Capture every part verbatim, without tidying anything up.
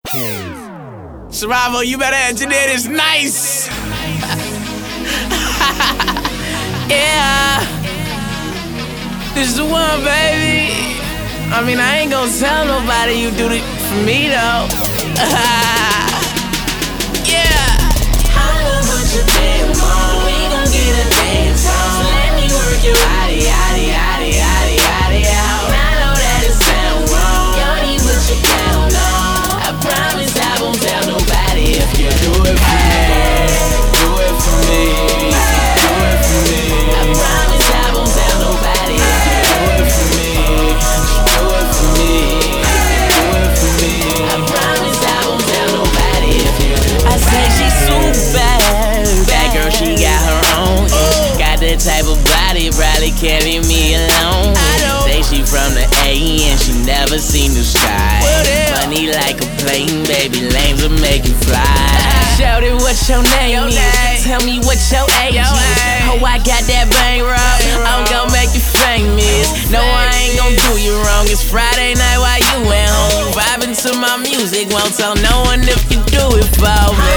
Survival, you better engineer this nice. Yeah, this is the one, baby. I mean, I ain't gonna tell nobody you do it for me, though. Yeah. I love what you damn on. We gon' get a dance on. So let me work your body, yaddy, yaddy, yaddy, yaddy out. I know that it sound wrong. Y'all need what you count on. I promise I won't tell nobody if you Do it for me. Do it for me. Do it for me. I promise I won't tell nobody if you Do it for me. Do it for me. Do it for me. I promise I won't tell nobody if you I say she's super bad. Bad girl, she got her own. Yeah. Got that type of body, probably can't leave me alone. Say she from the A and she never seen the sky. Money like a plane, baby, lanes will make you fly. Shout it, what your name is? Tell me what your age is. Oh, I got that bang rock, I'm gon' make you famous. No, I ain't gon' do you wrong. It's Friday night while you at home, vibing to my music. Won't tell no one if you do it for me.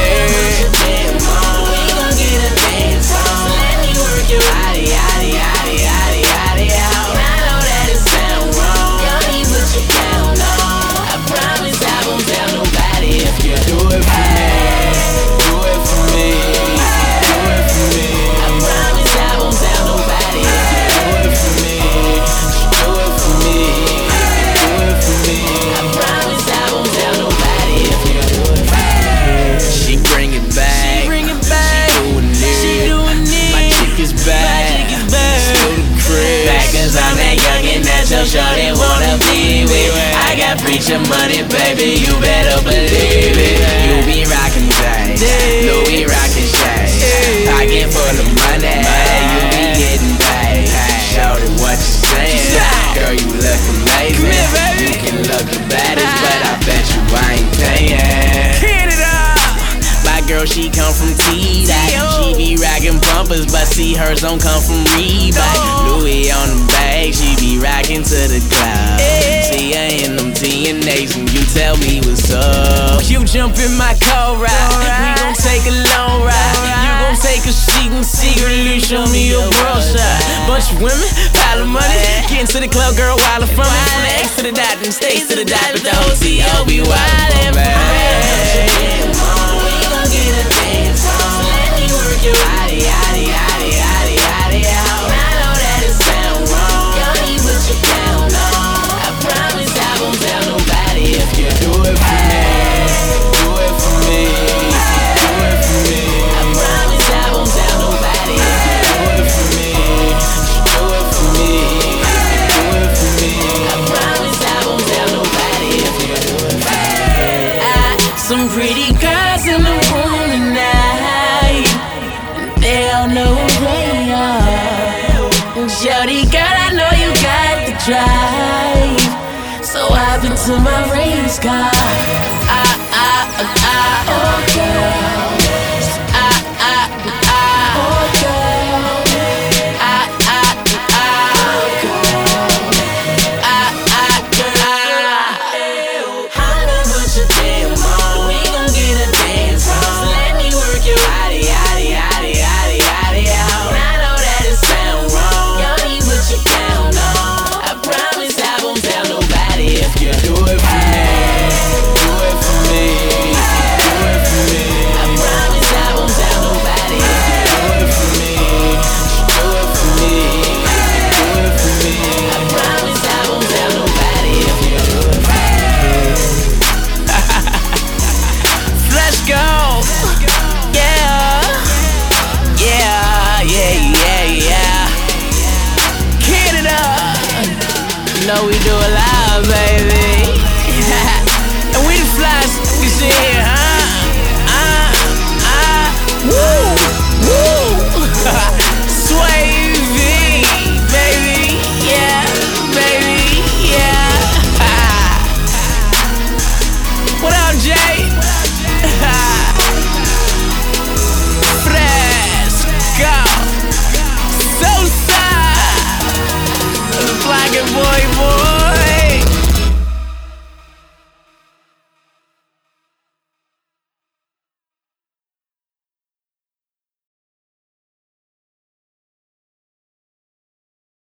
damn on. We gon' get a dance on. So let me work your body, yaddy, yaddy, yaddy, yaddy out. I know that it sound wrong. Y'all need what you count on. I promise I won't tell nobody if you Do it for me. Do it for me. Do it for me. I promise I won't tell nobody if you Do it for me. Do it for me. Do it for me. I promise I won't tell nobody if you do it for me. She bring it back. She bring it back. She doing it. She doing it. My chick is back. My chick is back. Still the crib. Back 'cause I'm that youngin' that your shorty wanna be with. I got preacher money, baby. You better believe it. You be rockin' J's. Louis rockin' shades. Pocket full of money. You be getting paid. Shorty, what you saying? Girl, you look amazing. You can look the baddest, but I bet you I ain't paying. Canada. My girl, she come from T-Dot. She be rockin' bumpers, but see hers don't come from Reebok. Louis on the bag, she be rockin' to the club. See her in them T N As and you tell me what's up. You jump in my car ride, we gon' take a long ride. You gon' take a seat and secretly show me your bro side. Bunch of women, pile of money, get into the club, girl, while from it. From the X to the dot and stays to the dot, but the whole T O be wildin', man. Get a dance on. So let me work your body, yaddy, yaddy, yaddy, yaddy out. I know that it sound wrong. Y'all need what you count on. I promise I won't tell nobody if you Do it for me. Do it for me. Do it for me. I promise I won't tell nobody if you Do it for me. Do it for me. Do it for me. I promise I won't tell nobody if you do it for me. I, some pretty girls in the room tonight, and they all know who they are. Jody, girl, I know you got the drive, so hop into my race car. I, I, I, oh girl. I, I, I, oh girl. I, I, I, girl. I, I, girl. I know what you damn on. We gon' get a dance on. So let me work your body, yaddy, yaddy, yaddy, yaddy out. I know that it sound wrong. Y'all need what you count on. I promise I won't tell nobody if you Do it for me. Do it for me. Do it for me. I promise I won't tell nobody if you Do it for me. Do it for me. Do it for me. I promise I won't tell nobody if you do it for me. Let's go. Yeah. Yeah. Yeah. Yeah. Yeah. Canada. You know we do a lot.